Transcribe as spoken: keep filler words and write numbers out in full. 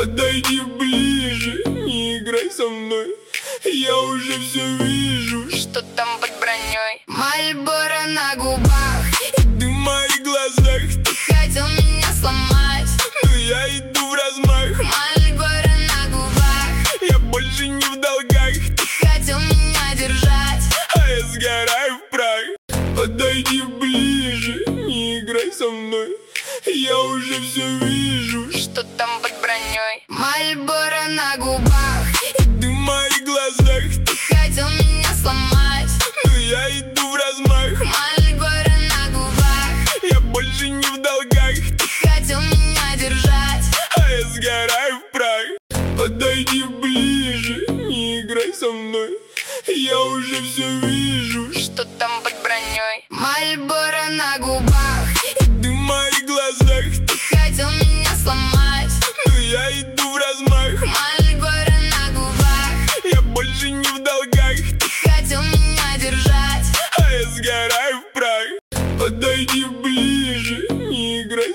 Подойди ближе, не играй со мной. Я уже все вижу, что там под броней. Мальборо на губах и дым в моих глазах. Ты хотел меня сломать, но я иду в размах. Мальборо на губах, я больше не в долгах. Ты хотел меня держать, а я сгораю в прах. Подойди ближе, не играй со мной. Я уже все вижу, что там под броней. Мальборо на губах и дым в моих глазах. Ты хотел меня сломать, но я иду в размах. Мальборо на губах, я больше не в долгах. Ты хотел меня держать, а я сгораю в прах. Подойди ближе, не играй со мной. Я уже все вижу, что там под броней. Мальборо на губах и дым в моих глазах. Ты хотел меня сломать, но я иду в размах. Мальборо на губах, я больше не в долгах. Ты хотел меня держать, а я сгораю в прах. Подойди